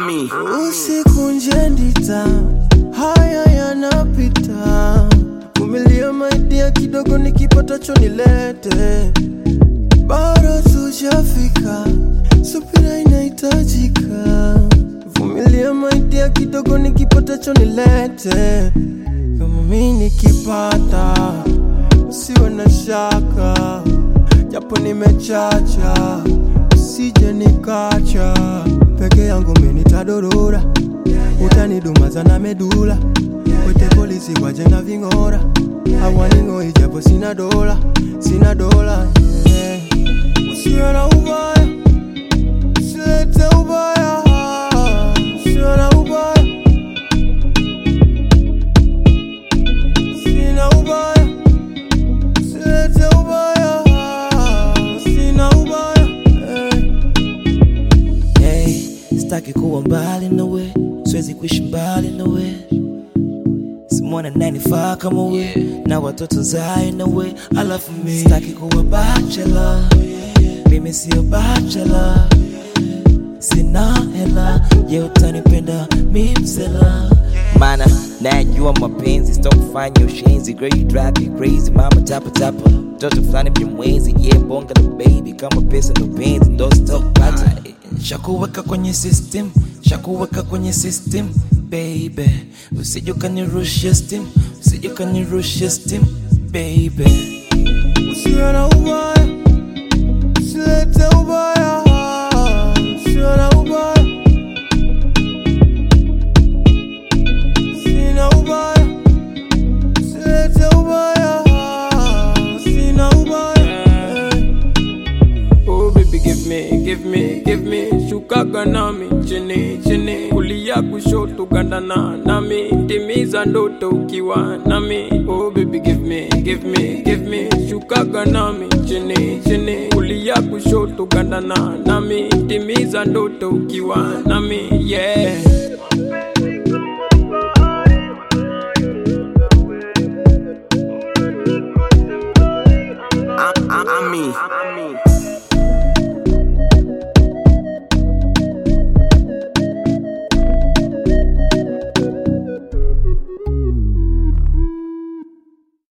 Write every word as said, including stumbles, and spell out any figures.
Ami. Usiku nje ndita, haya yanapita. Vumilia my dear, kidogo nikipata cho nilete. Bado tujafika, subira inahitajika. Vumilia my dear, kidogo nikipata cho nilete. Kama mimi nikipata, usiwe na shaka. Japo nimechacha, usije nikacha. Peke yangu mimi nitadorora, utanidumaza na medula. Wete polisi waje na vingora, hawaningo japo sina dola, sina dola, yeah. Usiwe na ubaya, usilete ubaya. Usiwe na ubaya, sina ubaya. Usilete ubaya, sina ubaya, yeah. Hey, sitaki kuwa mbali nawe, siwezi kuishi mbali nawe. Simona ninanifaa kama we, na watoto zae nawe. Alafu mimi sitaki kuwa bachelor, mimi sio bachelor. Sina hela, je utanipenda mimi msela? Mana najua mapenzi sitokufanya ushenzi. Girl you drive me crazy, mama tapa tapa. Mtoto fulani mjimwezi, yeah bonga la baby. Kama pesa ndo penzi, ndo sitokupata. Shakuweka kwenye system, shakuweka kwenye system baby. Usije ukanirushia steam, usije ukanirushia steam baby. Usiwe na ubaya, usilete ubaya. Usiwe na ubaya, sina ubaya. Usilete ubaya, sina ubaya. Oh baby give me, give me, give me. Shukaga nami, chini, chini. Kulia kushoto gandana nami. Timiza ndoto ukiwa nami. Oh baby give me, give me, give me. Shukaga nami, chini, chini. Kulia kushoto gandana nami. Timiza ndoto ukiwa nami, yeah. Ami. Ami.